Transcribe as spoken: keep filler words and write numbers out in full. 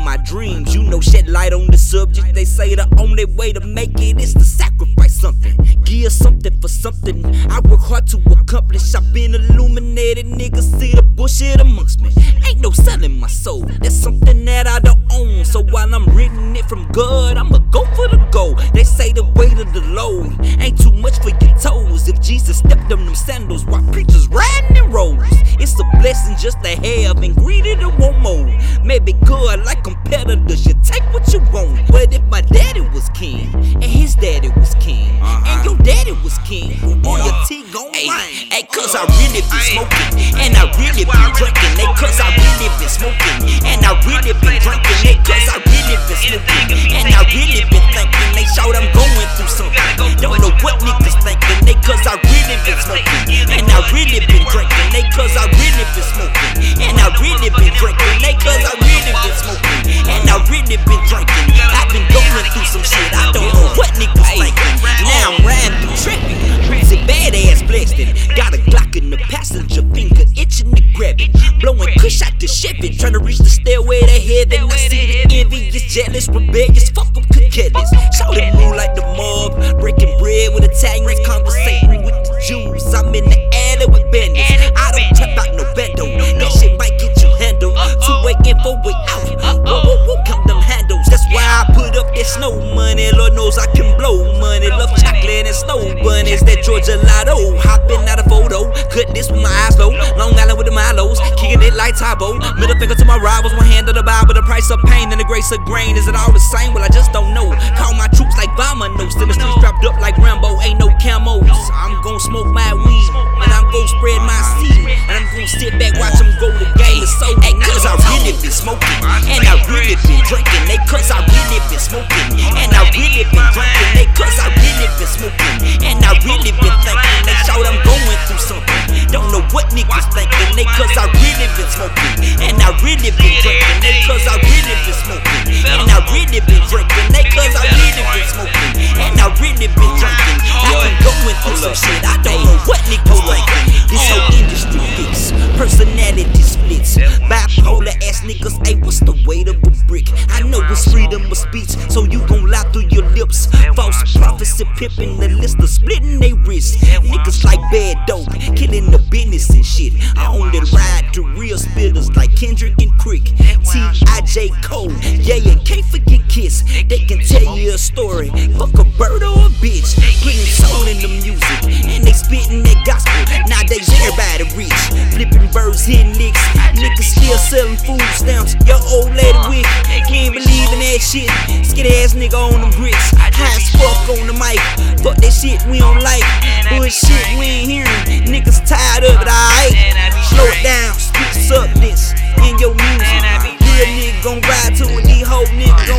my dreams. You know, shed light on the subject. They say the only way to make it is to sacrifice something. Give something for something I work hard to accomplish. I've been illuminated, niggas see the bullshit amongst me. Ain't no selling my soul, that's something that I don't own. So while I'm reading it from God, I'ma go for the goal. They say the weight of the load ain't too much for your toes. If Jesus stepped on them sandals while preachers riding in rows, it's a blessing just to have and greedy to want more. Maybe good like competitors, you take what you want. But if my daddy was king and his daddy was king, uh-huh. and your daddy was king, on your tea gon' rain. Hey, cause I really been smoking and I really been drinking. Hey, cause I really been smoking and I really been drinking. Hey, cause I really been smoking and I really been thinking. They shout I'm going through something, don't know what niggas thinking. They cause I really been smoking and I really been drinking. They cause I really been smoking and I really been drinking. They cause I really been smoking and I really been drinking. I've been going through some shit, I don't know what niggas thinking. Now I'm riding through traffic, it's a badass blasting. Got a Glock in the passenger, finger itching to grab it. Blowing kush out the Chevy, trying to reach the stairway to heaven. I see the envious, jealous, rebellious, fuck them, could careless. Shout it move like the mob, breaking bread with Italians, conversating with the Jews. I'm in the alley with bandits, I don't trap out no bando. That shit might get you handled, two way in, four way out. Whoa, whoa, whoa, count them handles. That's why I put up that snow money. Lord knows I can blow money. Love chocolate and snow bunnies, that Georgia Lotto. Hopping out a photo, cut this with my eyes low. Long Island with the Milos, kicking it like Tybo. Middle finger to my rivals, one hand to the Bible. The price of pain and the grace of grain. Is it all the same? Well, I just don't know. Call my troops like Bama notes. In the streets strapped up like Rambo, ain't no camos. I'm gon' smoke my weed, and I'm gon' spread my seed, and I'm gon' sit back, watch them go. The game is so hey, cause I really been smoking, and I really been drinking. They cause I really been smoking, and I really been drinking. They cause I really been smoking, and I really been thinking. They shout I'm going through something, don't know what niggas thinking. They cause I really been smoking, and I really been drinking. They cause I really been smoking, and I really been drinking. They cause I really been smoking, and I really been drinking. I've been going through some shit, I don't know what niggas thinking. This whole industry fix, personality splits, bipolar ass niggas. Hey, what's the weight of a brick? I know it's freedom of speech, so you gon' lie through your lips. False prophecy pimping the list of splitting they wrists. Niggas like bad dope, killing the business and shit. I only ride to real spitters like Kendrick and Crick, T I J Cole, yeah, and can't forget Kiss. They can tell you a story, fuck a bird or a bitch. Putting soul in the music, and they spitting that gospel. Nowadays everybody rich, flipping birds, hitting licks. Niggas still selling food stamps, your old lady wick. Can't believe in that shit, skinny ass nigga on them bricks. High as fuck on the mic, fuck that shit we don't like. Bullshit we ain't hearing, niggas tired of it, alright. Slow it down, speak substance in your music. Real nigga gon' ride to it, these whole niggas